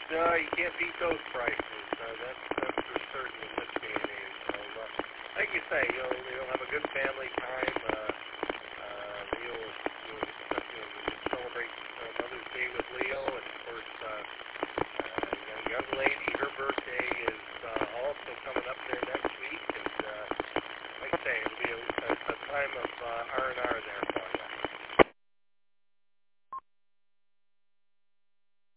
You can't beat those prices. That's for certain in this day and age. So, like you say, you'll have a good family time. You'll celebrate Mother's Day with Leo, and of course, a young lady, her birthday is also coming up there next week, and like I say, it'll be a time of R&R there.